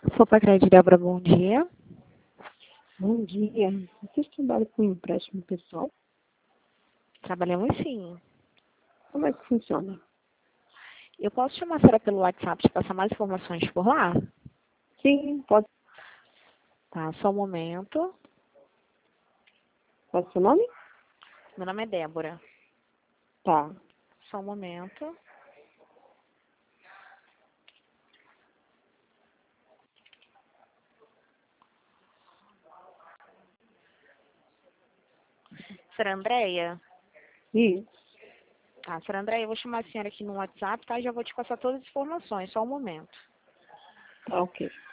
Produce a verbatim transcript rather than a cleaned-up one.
Sou Pacred Débora, bom dia. Bom dia. Vocês trabalham com empréstimo pessoal? Trabalhamos sim. Como é que funciona? Eu posso chamar a senhora pelo WhatsApp te passar mais informações por lá? Sim, pode. Tá, só um momento. Qual é o seu nome? Meu nome é Débora. Tá. Só um momento. Senhora Andréia? Isso. Tá, senhora Andréia, eu vou chamar a senhora aqui no WhatsApp, tá? Já vou te passar todas as informações, só um momento. Tá, ok.